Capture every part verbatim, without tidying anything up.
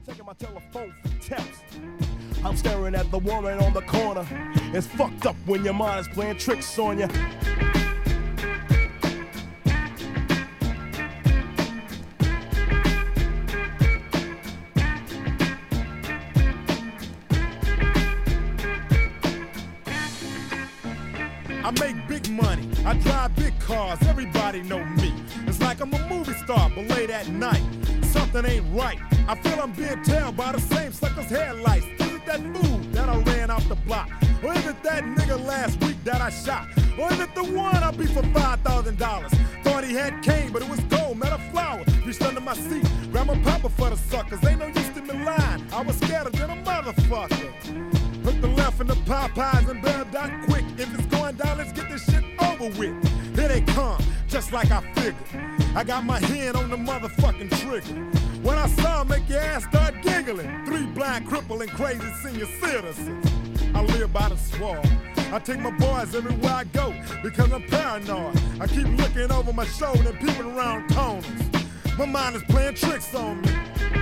Taking my telephone for text. I'm staring at the woman on the corner. It's fucked up when your mind is playing tricks on you. I make big money, I drive big cars, everybody know me. It's like I'm a movie star, but late at night, something ain't right. I feel I'm being tailed by the same sucker's headlights. Is it that fool that I ran off the block? Or is it that nigga last week that I shot? Or is it the one I beat for five thousand dollars? Thought he had cane, but it was gold, met a flower. Reached under my seat, grabbed my papa for the suckers. Ain't no use to me lying, I was scared than a motherfucker. Put the left in the Popeyes and bail down quick. If it's going down, let's get this shit over with. Here they come, just like I figured. I got my hand on the motherfucking trigger. When I saw him, make your ass start giggling. Three blind, crippling, crazy senior citizens. I live by the swamp. I take my boys everywhere I go because I'm paranoid. I keep looking over my shoulder and peeping around corners. My mind is playing tricks on me.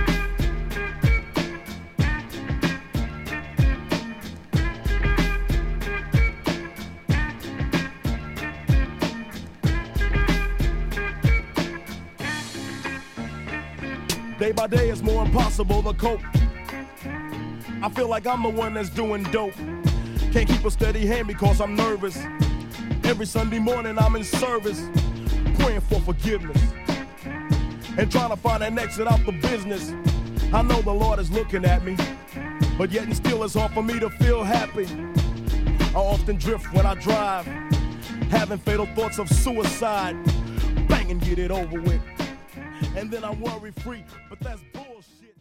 Day by day it's more impossible to cope. I feel like I'm the one that's doing dope. Can't keep a steady hand because I'm nervous. Every Sunday morning I'm in service, praying for forgiveness and trying to find an exit out the business. I know the Lord is looking at me, but yet and still it's hard for me to feel happy. I often drift when I drive, having fatal thoughts of suicide. Bang and get it over with. And then I worry free, but that's bull.